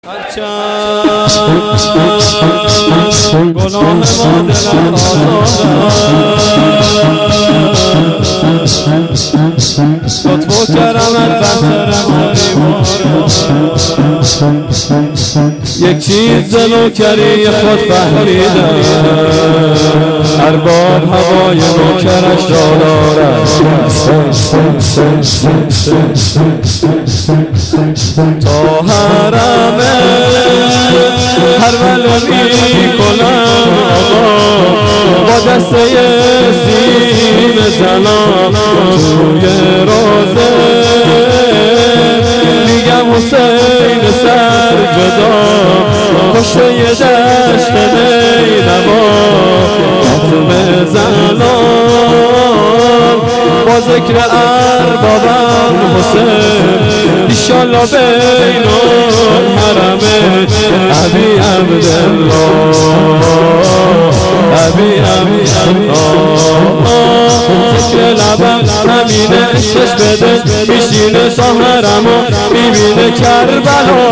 هرچند گناه ما دلت آزاد لطف و کرمت بر سرم یک چیز ز نوکری خود فهمیدم ارباب هوای نوکرش را دارد تا حرم هر ولمی کنم با دسته سیم زنان توی روزه میگم حسین سر جدا پشت یه دشت نیلما خاتم زنان با ذکر اربابم حسین ایشالله بین الحرم ابی عبدالله ابی عبدالله ذکر لبم همینه عشقش بده میشینه ساهرم و میبینه کربلا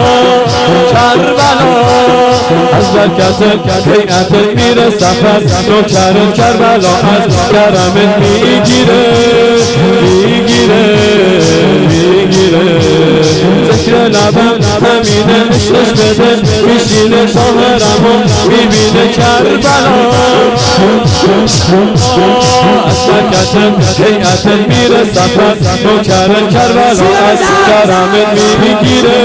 از برکت هیئت میره سفر نوکر کربلا از کرمت میگیره ذکر لبم همینه عشقش بده میشینه ساهرم و میبینه کربلا از برکت هیئت میره سفر نوکر کربلا از کرمت میگیره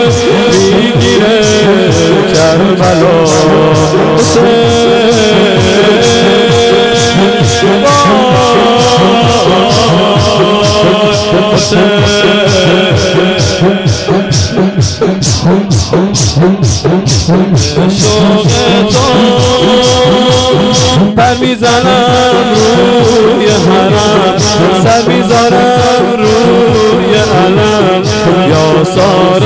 کربلا پر میزنم روی حرم سر میذارم روی علم یا سار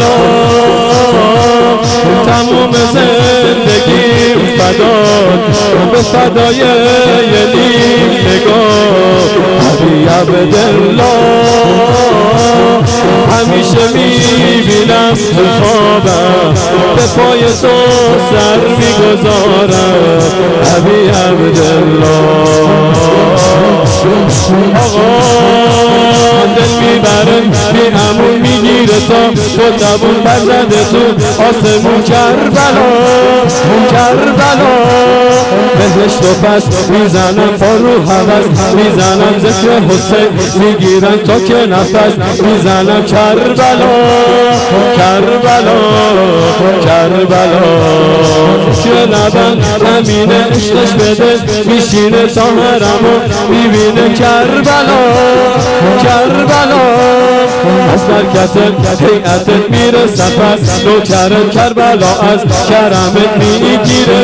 الله تمام زندگیم فداد به فدای یه نیم نگاه ابی عبدالله همیشه میبینم تو خوابم به پای تو سر میگذارم ابی عبدالله آقا دل میبره بیامون میگیره تا تبون برزده تو آسمون کربلا بهشت و پس میزنم پارو حوض میزنم ذکر حسین میگیرم تا که نفس میزنم کربلا ذکر لبن همینه عشقش بده میشینه ساهرم و میبینه کربلا از برکت هیئتت میره سفر نوکر کربلا از کرمت میگیره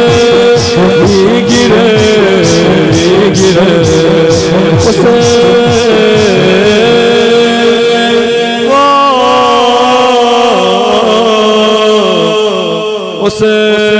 حسین